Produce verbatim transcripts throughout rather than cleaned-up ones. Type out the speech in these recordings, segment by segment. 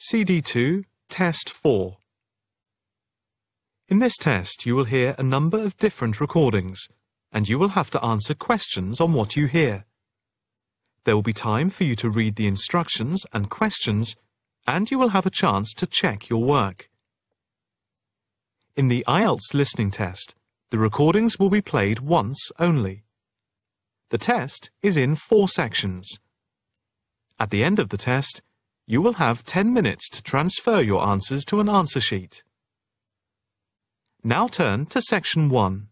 C D two, Test four. In this test, you will hear a number of different recordings, and you will have to answer questions on what you hear. There will be time for you to read the instructions and questions, and you will have a chance to check your work. In the I E L T S listening test, the recordings will be played once only. The test is in four sections. At the end of the test, you will have ten minutes to transfer your answers to an answer sheet. Now turn to Section one.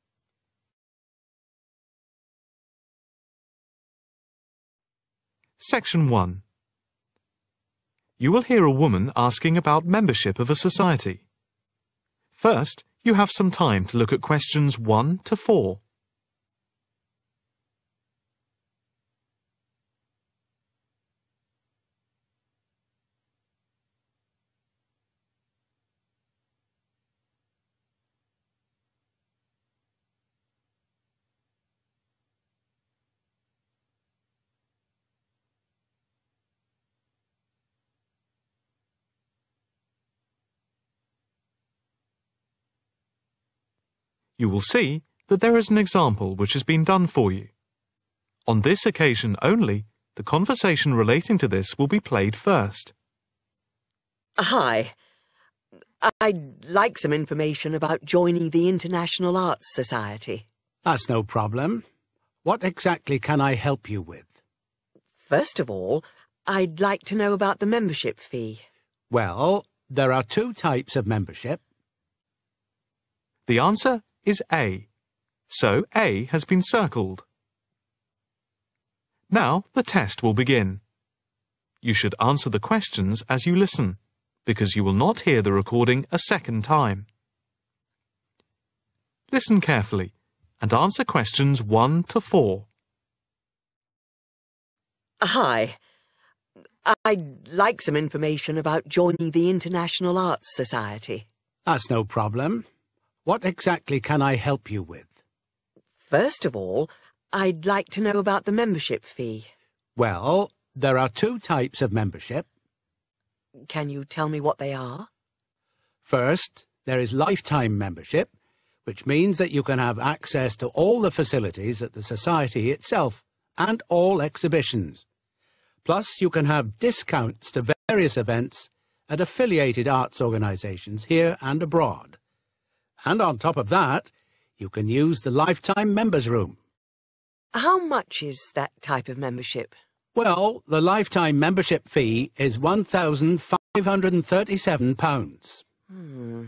Section one. You will hear a woman asking about membership of a society. First, you have some time to look at questions one to four. You will see that there is an example which has been done for you. On this occasion only, the conversation relating to this will be played first. Hi. I'd like some information about joining the International Arts Society. That's no problem. What exactly can I help you with? First of all, I'd like to know about the membership fee. Well, there are two types of membership. The answer is A, so A has been circled. Now the test will begin. You should answer the questions as you listen, because you will not hear the recording a second time. Listen carefully and answer questions one to four. Hi. I'd like some information about joining the International Arts Society. That's no problem. What exactly can I help you with? First of all, I'd like to know about the membership fee. Well, there are two types of membership. Can you tell me what they are? First, there is lifetime membership, which means that you can have access to all the facilities at the Society itself and all exhibitions. Plus, you can have discounts to various events at affiliated arts organisations here and abroad. And on top of that, you can use the Lifetime Members Room. How much is that type of membership? Well, the Lifetime membership fee is one thousand five hundred and thirty-seven pounds. Hmm.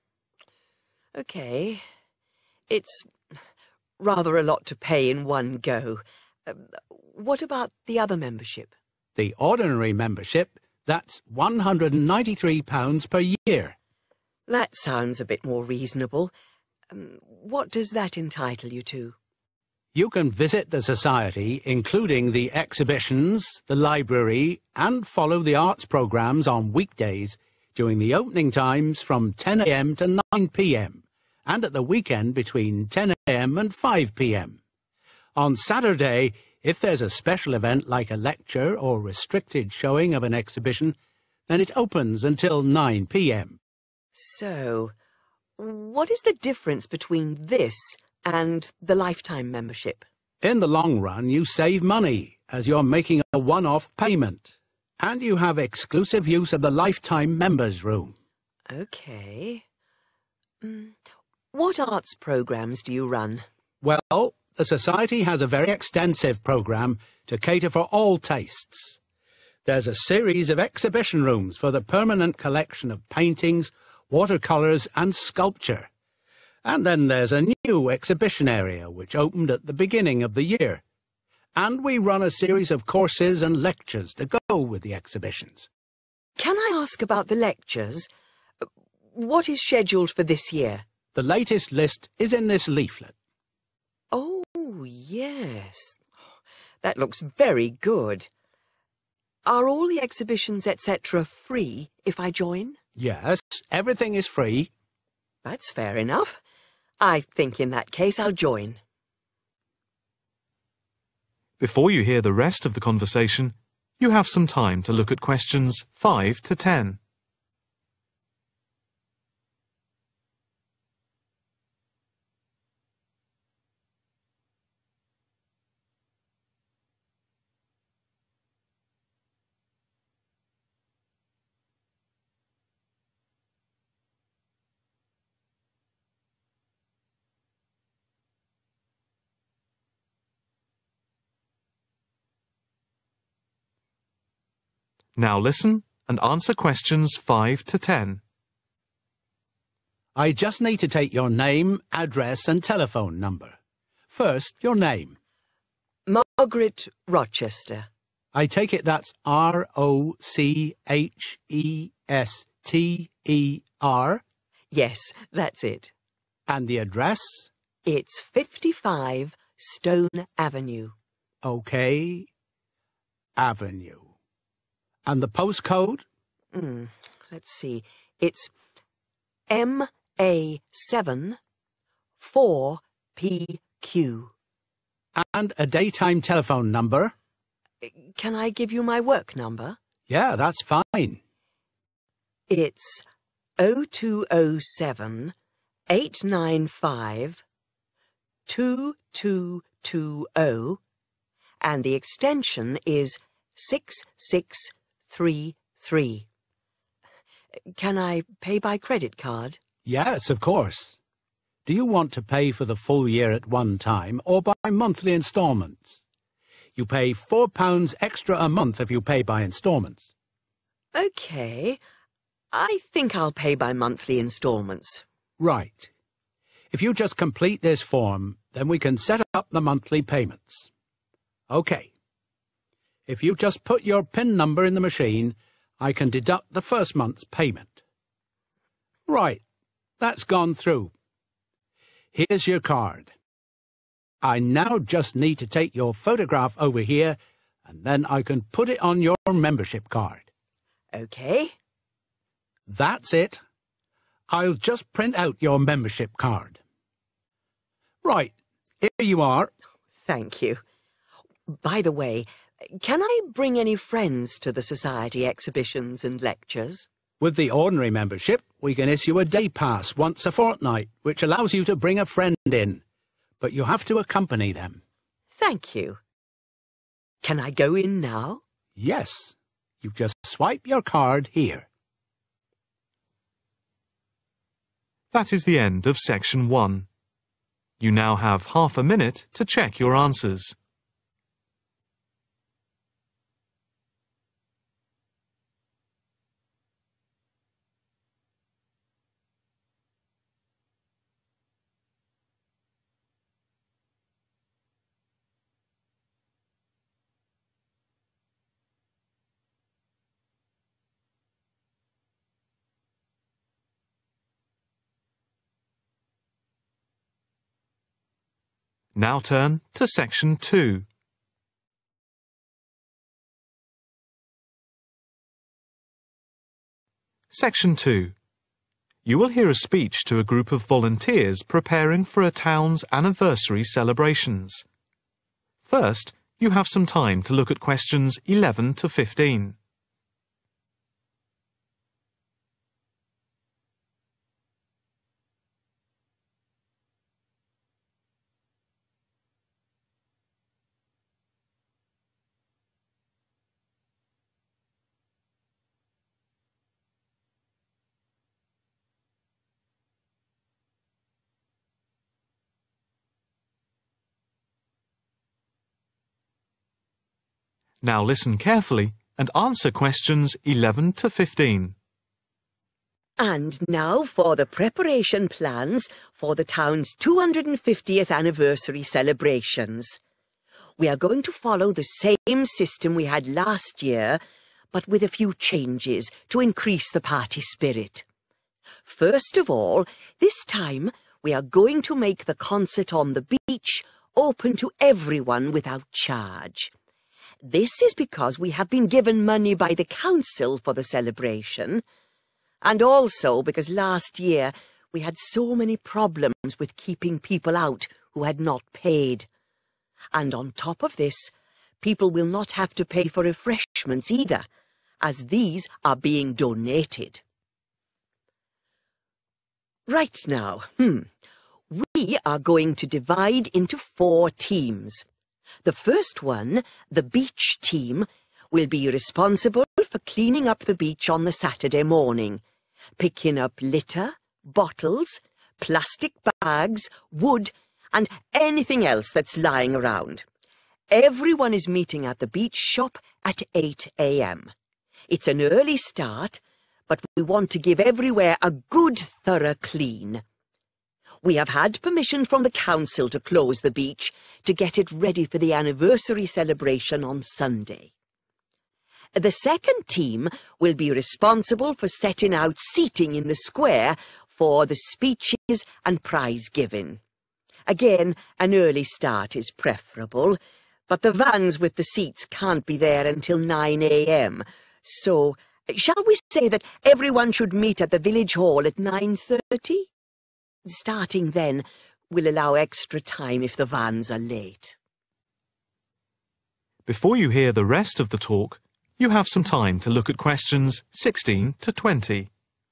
OK. It's rather a lot to pay in one go. Uh, what about the other membership? The ordinary membership, that's one hundred and ninety-three pounds per year. That sounds a bit more reasonable. Um, what does that entitle you to? You can visit the Society, including the exhibitions, the library, and follow the arts programmes on weekdays during the opening times from ten a m to nine p m and at the weekend between ten a m and five p m On Saturday, if there's a special event like a lecture or restricted showing of an exhibition, then it opens until nine p m So, what is the difference between this and the lifetime membership? In the long run, you save money, as you're making a one-off payment. And you have exclusive use of the Lifetime Members Room. OK. Mm. What arts programmes do you run? Well, the Society has a very extensive programme to cater for all tastes. There's a series of exhibition rooms for the permanent collection of paintings, watercolours and sculpture. And then there's a new exhibition area which opened at the beginning of the year. And we run a series of courses and lectures to go with the exhibitions. Can I ask about the lectures? What is scheduled for this year? The latest list is in this leaflet. Oh, yes. That looks very good. Are all the exhibitions, et cetera free if I join? Yes, everything is free. That's fair enough. I think in that case I'll join. Before you hear the rest of the conversation, you have some time to look at questions five to ten. Now listen and answer questions five to ten. I just need to take your name, address and telephone number. First, your name. Margaret Rochester. I take it that's R O C H E S T E R. Yes, that's it. And the address? It's fifty-five Stone Avenue. OK. Avenue. And the postcode? Mm, let's see. It's M A seven four P Q. And a daytime telephone number? Can I give you my work number? Yeah, that's fine. It's oh two oh seven, eight nine five, two two two oh, and the extension is six six three three. Can I pay by credit card? Yes, of course. Do you want to pay for the full year at one time or by monthly instalments? You pay four pounds extra a month if you pay by instalments. OK. I think I'll pay by monthly instalments. Right. If you just complete this form, then we can set up the monthly payments. OK. If you just put your PIN number in the machine, I can deduct the first month's payment. Right. That's gone through. Here's your card. I now just need to take your photograph over here, and then I can put it on your membership card. OK. That's it. I'll just print out your membership card. Right, here you are. Thank you. By the way, can I bring any friends to the Society exhibitions and lectures? With the ordinary membership, we can issue a day pass once a fortnight, which allows you to bring a friend in. But you have to accompany them. Thank you. Can I go in now? Yes. You just swipe your card here. That is the end of section one. You now have half a minute to check your answers. Now turn to section two. Section two. You will hear a speech to a group of volunteers preparing for a town's anniversary celebrations. First, you have some time to look at questions eleven to fifteen. Now listen carefully and answer questions eleven to fifteen. And now for the preparation plans for the town's two hundred fiftieth anniversary celebrations. We are going to follow the same system we had last year, but with a few changes to increase the party spirit. First of all, this time we are going to make the concert on the beach open to everyone without charge. This is because we have been given money by the council for the celebration, and also because last year we had so many problems with keeping people out who had not paid. And on top of this, people will not have to pay for refreshments either, as these are being donated. Right now, hmm, we are going to divide into four teams. The first one, the beach team, will be responsible for cleaning up the beach on the Saturday morning, picking up litter, bottles, plastic bags, wood, and anything else that's lying around. Everyone is meeting at the beach shop at eight a m It's an early start, but we want to give everywhere a good thorough clean. We have had permission from the council to close the beach to get it ready for the anniversary celebration on Sunday. The second team will be responsible for setting out seating in the square for the speeches and prize giving. Again, an early start is preferable, but the vans with the seats can't be there until nine a m, so shall we say that everyone should meet at the village hall at nine thirty? Starting then will allow extra time if the vans are late. Before you hear the rest of the talk, you have some time to look at questions sixteen to twenty.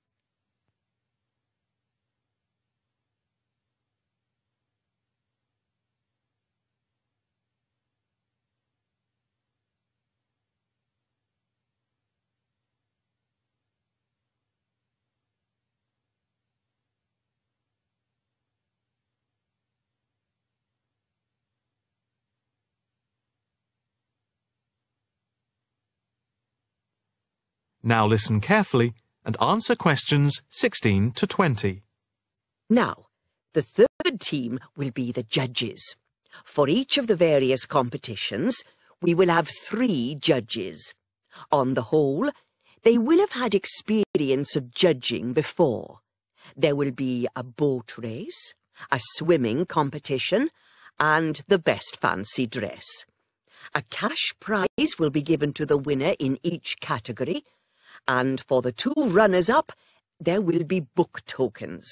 Now listen carefully and answer questions sixteen to twenty. Now, the third team will be the judges. For each of the various competitions, we will have three judges. On the whole, they will have had experience of judging before. There will be a boat race, a swimming competition, and the best fancy dress. A cash prize will be given to the winner in each category, and for the two runners-up, there will be book tokens.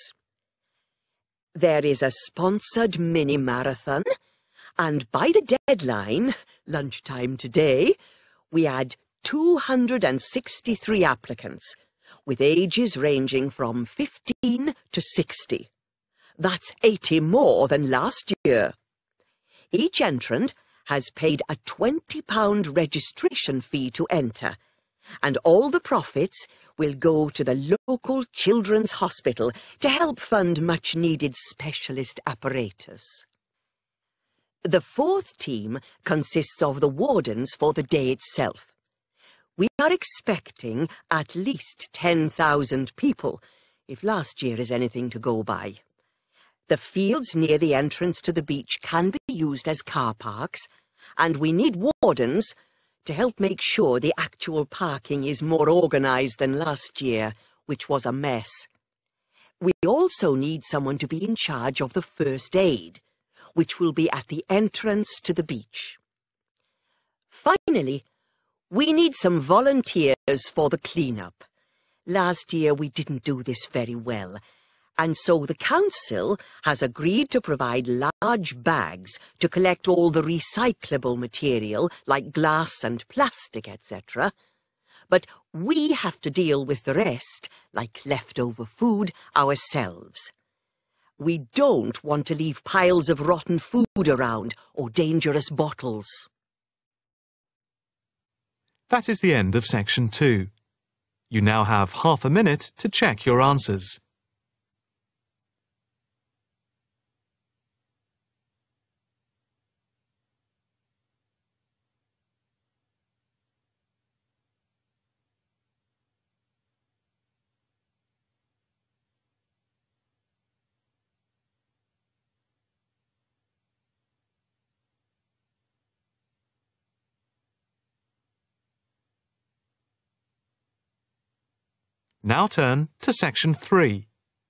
There is a sponsored mini-marathon, and by the deadline, lunchtime today, we had two hundred sixty-three applicants, with ages ranging from fifteen to sixty. That's eighty more than last year. Each entrant has paid a twenty pound registration fee to enter, and all the profits will go to the local children's hospital to help fund much-needed specialist apparatus. The fourth team consists of the wardens for the day itself. We are expecting at least ten thousand people, if last year is anything to go by. The fields near the entrance to the beach can be used as car parks, and we need wardens to help make sure the actual parking is more organised than last year, which was a mess. We also need someone to be in charge of the first aid, which will be at the entrance to the beach. Finally, we need some volunteers for the clean-up. Last year we didn't do this very well, and so the council has agreed to provide large bags to collect all the recyclable material, like glass and plastic, et cetera. But we have to deal with the rest, like leftover food, ourselves. We don't want to leave piles of rotten food around or dangerous bottles. That is the end of section two. You now have half a minute to check your answers. Now turn to section three.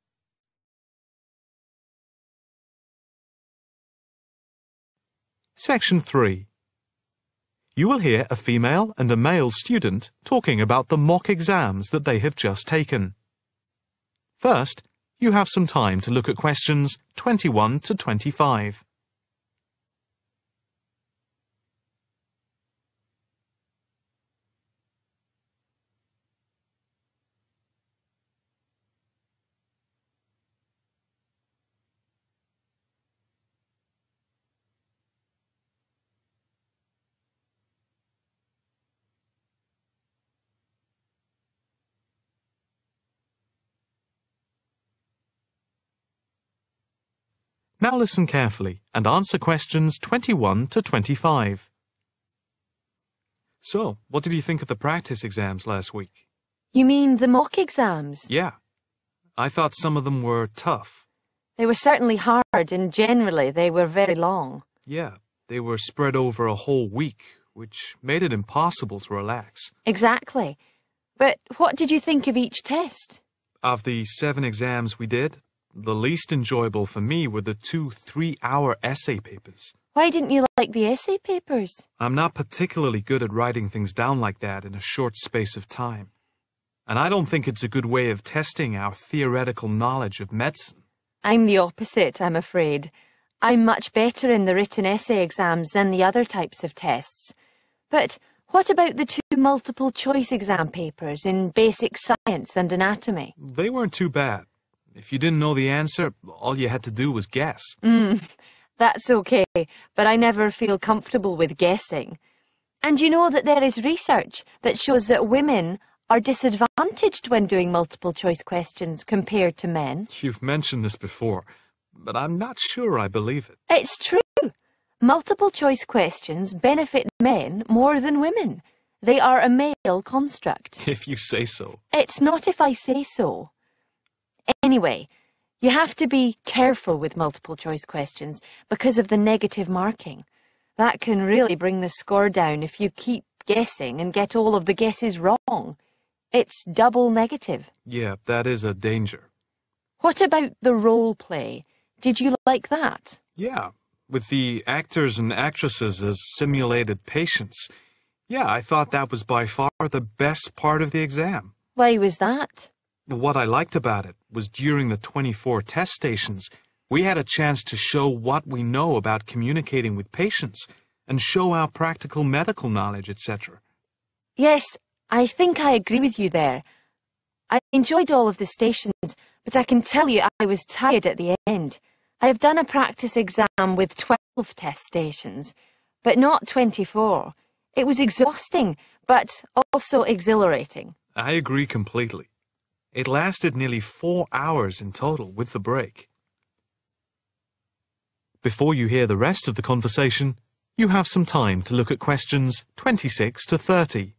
Section three. You will hear a female and a male student talking about the mock exams that they have just taken. First, you have some time to look at questions twenty-one to twenty-five. Now listen carefully and answer questions twenty-one to twenty-five. So, what did you think of the practice exams last week? You mean the mock exams? Yeah. I thought some of them were tough. They were certainly hard, and generally they were very long. Yeah, they were spread over a whole week, which made it impossible to relax. Exactly. But what did you think of each test? Of the seven exams we did, the least enjoyable for me were the two three-hour essay papers. Why didn't you like the essay papers? I'm not particularly good at writing things down like that in a short space of time. And I don't think it's a good way of testing our theoretical knowledge of medicine. I'm the opposite, I'm afraid. I'm much better in the written essay exams than the other types of tests. But what about the two multiple-choice exam papers in basic science and anatomy? They weren't too bad. If you didn't know the answer, all you had to do was guess. Mm, that's okay, but I never feel comfortable with guessing. And you know that there is research that shows that women are disadvantaged when doing multiple-choice questions compared to men. You've mentioned this before, but I'm not sure I believe it. It's true. Multiple-choice questions benefit men more than women. They are a male construct. If you say so. It's not if I say so. Anyway, you have to be careful with multiple-choice questions because of the negative marking. That can really bring the score down if you keep guessing and get all of the guesses wrong. It's double negative. Yeah, that is a danger. What about the role play? Did you like that? Yeah, with the actors and actresses as simulated patients. Yeah, I thought that was by far the best part of the exam. Why was that? What I liked about it was during the twenty-four test stations, we had a chance to show what we know about communicating with patients and show our practical medical knowledge, et cetera. Yes, I think I agree with you there. I enjoyed all of the stations, but I can tell you I was tired at the end. I have done a practice exam with twelve test stations, but not twenty-four. It was exhausting, but also exhilarating. I agree completely. It lasted nearly four hours in total with the break. Before you hear the rest of the conversation, you have some time to look at questions twenty-six to thirty.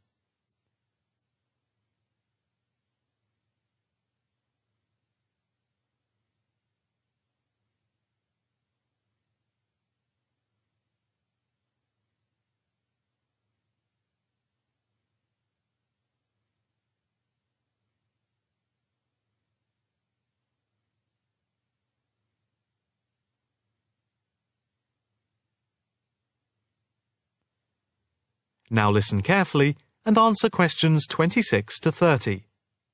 Now listen carefully and answer questions twenty-six to thirty.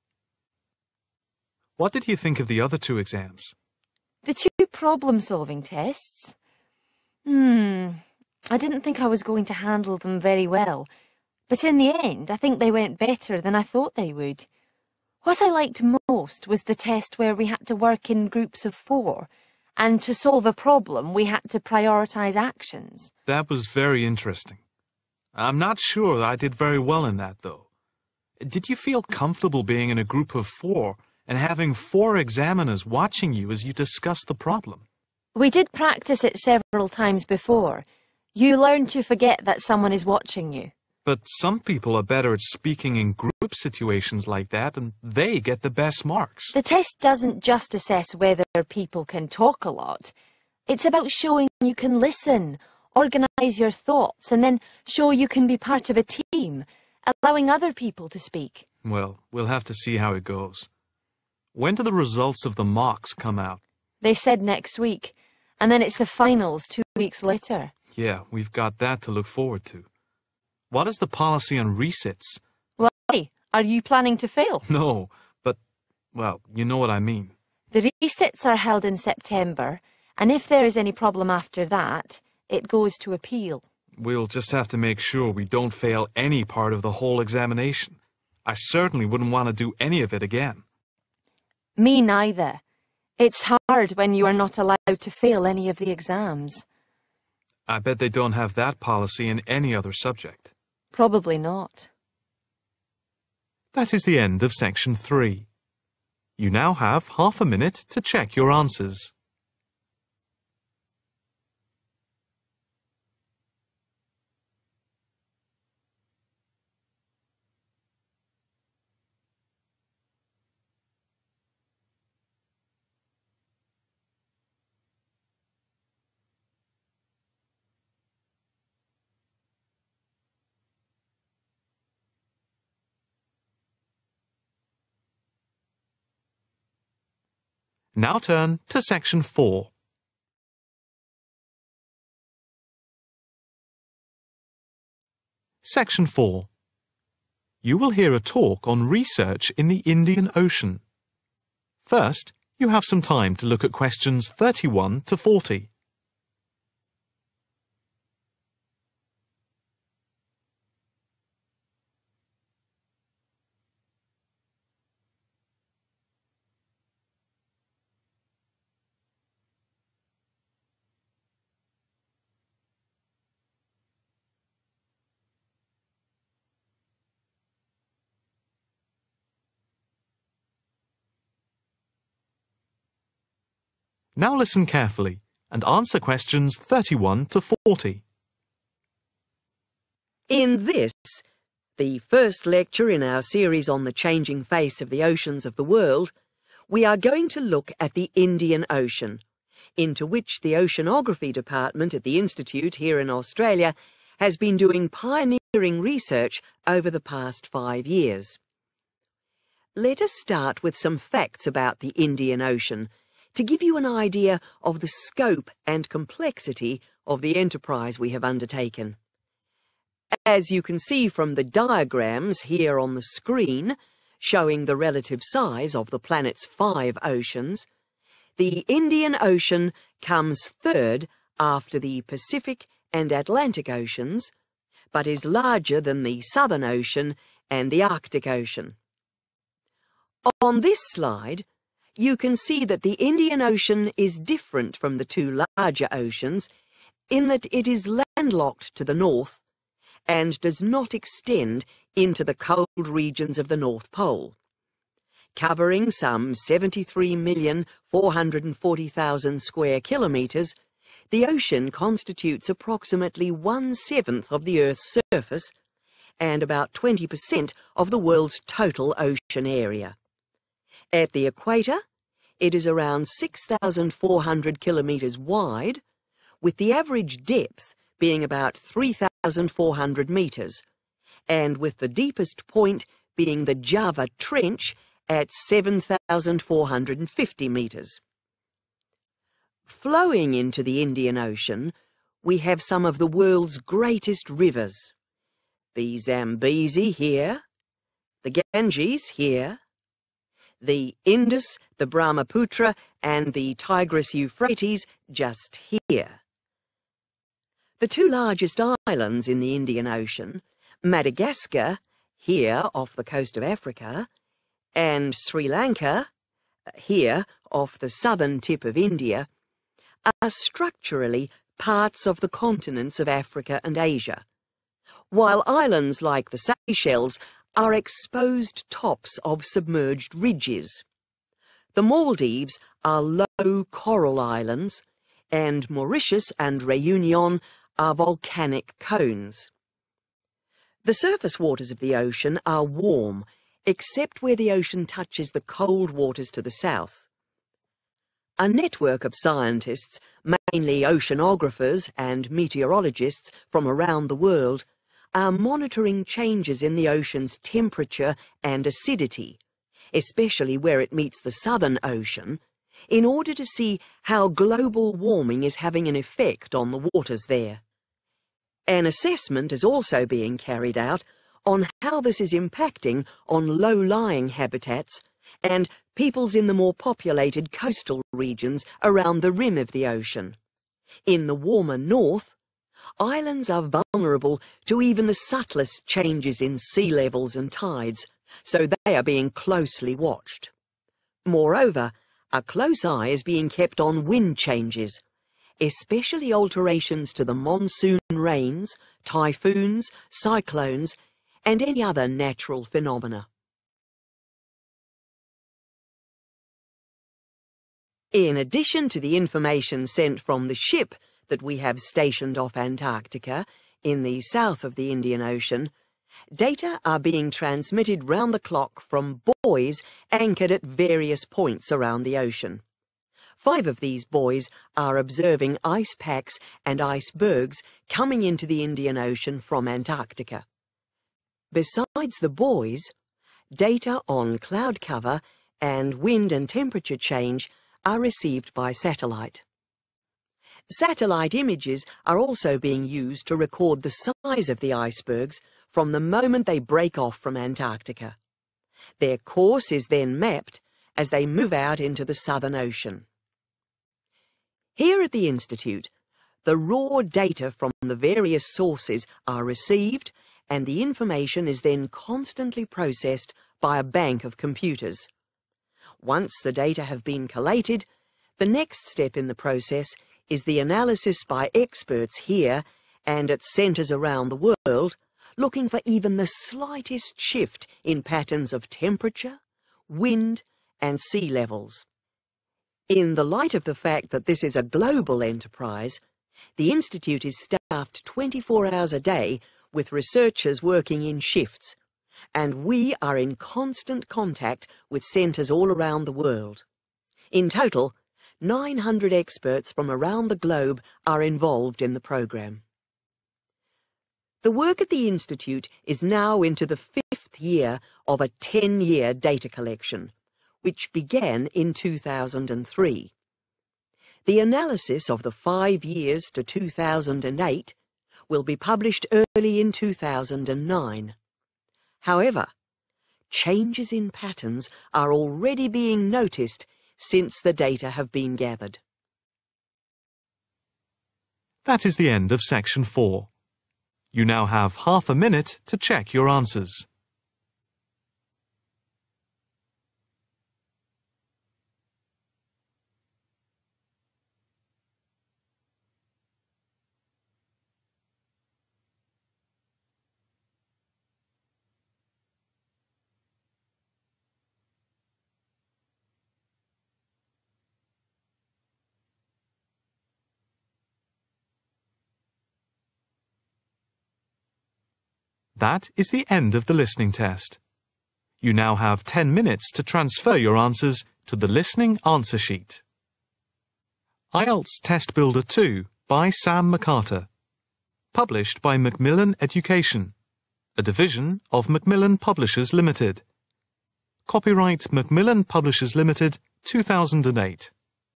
What did you think of the other two exams? The two problem-solving tests? Hmm, I didn't think I was going to handle them very well. But in the end, I think they went better than I thought they would. What I liked most was the test where we had to work in groups of four, and to solve a problem, we had to prioritise actions. That was very interesting. I'm not sure I did very well in that, though. Did you feel comfortable being in a group of four and having four examiners watching you as you discussed the problem? We did practice it several times before. You learn to forget that someone is watching you. But some people are better at speaking in group situations like that, and they get the best marks. The test doesn't just assess whether people can talk a lot. It's about showing you can listen, organise your thoughts, and then show you can be part of a team, allowing other people to speak. Well, we'll have to see how it goes. When do the results of the mocks come out? They said next week, and then it's the finals two weeks later. Yeah, we've got that to look forward to. What is the policy on resits? Why? Are you planning to fail? No, but, well, you know what I mean. The resits are held in September, and if there is any problem after that, it goes to appeal. We'll just have to make sure we don't fail any part of the whole examination. I certainly wouldn't want to do any of it again. Me neither. It's hard when you are not allowed to fail any of the exams. I bet they don't have that policy in any other subject. Probably not. That is the end of section three. You now have half a minute to check your answers. Now turn to Section four. Section four. You will hear a talk on research in the Indian Ocean. First, you have some time to look at questions thirty-one to forty. Now listen carefully and answer questions thirty-one to forty. In this, the first lecture in our series on the changing face of the oceans of the world, we are going to look at the Indian Ocean, into which the Oceanography Department at the Institute here in Australia has been doing pioneering research over the past five years. Let us start with some facts about the Indian Ocean, to give you an idea of the scope and complexity of the enterprise we have undertaken. As you can see from the diagrams here on the screen, showing the relative size of the planet's five oceans, the Indian Ocean comes third after the Pacific and Atlantic Oceans, but is larger than the Southern Ocean and the Arctic Ocean. On this slide, you can see that the Indian Ocean is different from the two larger oceans in that it is landlocked to the north and does not extend into the cold regions of the North Pole. Covering some seventy-three million four hundred forty thousand square kilometres, the ocean constitutes approximately one-seventh of the Earth's surface and about twenty percent of the world's total ocean area. At the equator, it is around six thousand four hundred kilometres wide, with the average depth being about three thousand four hundred metres, and with the deepest point being the Java Trench at seven thousand four hundred fifty metres. Flowing into the Indian Ocean, we have some of the world's greatest rivers. The Zambezi here, the Ganges here, the Indus, the Brahmaputra, and the Tigris-Euphrates just here. The two largest islands in the Indian Ocean, Madagascar, here off the coast of Africa, and Sri Lanka, here off the southern tip of India, are structurally parts of the continents of Africa and Asia, while islands like the Seychelles are exposed tops of submerged ridges. The Maldives are low coral islands, and Mauritius and Réunion are volcanic cones. The surface waters of the ocean are warm, except where the ocean touches the cold waters to the south. A network of scientists, mainly oceanographers and meteorologists from around the world, are monitoring changes in the ocean's temperature and acidity, especially where it meets the Southern Ocean, in order to see how global warming is having an effect on the waters there. An assessment is also being carried out on how this is impacting on low-lying habitats and peoples in the more populated coastal regions around the rim of the ocean. In the warmer north, islands are vulnerable to even the subtlest changes in sea levels and tides, so they are being closely watched. Moreover, a close eye is being kept on wind changes, especially alterations to the monsoon rains, typhoons, cyclones, and any other natural phenomena. In addition to the information sent from the ship that we have stationed off Antarctica, in the south of the Indian Ocean, data are being transmitted round the clock from buoys anchored at various points around the ocean. Five of these buoys are observing ice packs and icebergs coming into the Indian Ocean from Antarctica. Besides the buoys, data on cloud cover and wind and temperature change are received by satellite. Satellite images are also being used to record the size of the icebergs from the moment they break off from Antarctica. Their course is then mapped as they move out into the Southern Ocean. Here at the Institute, the raw data from the various sources are received, and the information is then constantly processed by a bank of computers. Once the data have been collated, the next step in the process is the analysis by experts here and at centres around the world, looking for even the slightest shift in patterns of temperature, wind, and sea levels. In the light of the fact that this is a global enterprise, the Institute is staffed twenty-four hours a day with researchers working in shifts, and we are in constant contact with centres all around the world. In total, nine hundred experts from around the globe are involved in the programme. The work at the Institute is now into the fifth year of a ten-year data collection, which began in two thousand three. The analysis of the five years to two thousand eight will be published early in two thousand nine. However, changes in patterns are already being noticed since the data have been gathered. That is the end of section four. You now have half a minute to check your answers. That is the end of the listening test. You now have ten minutes to transfer your answers to the listening answer sheet. I E L T S Test Builder two by Sam McCarter. Published by Macmillan Education, a division of Macmillan Publishers Limited. Copyright Macmillan Publishers Limited, two thousand eight.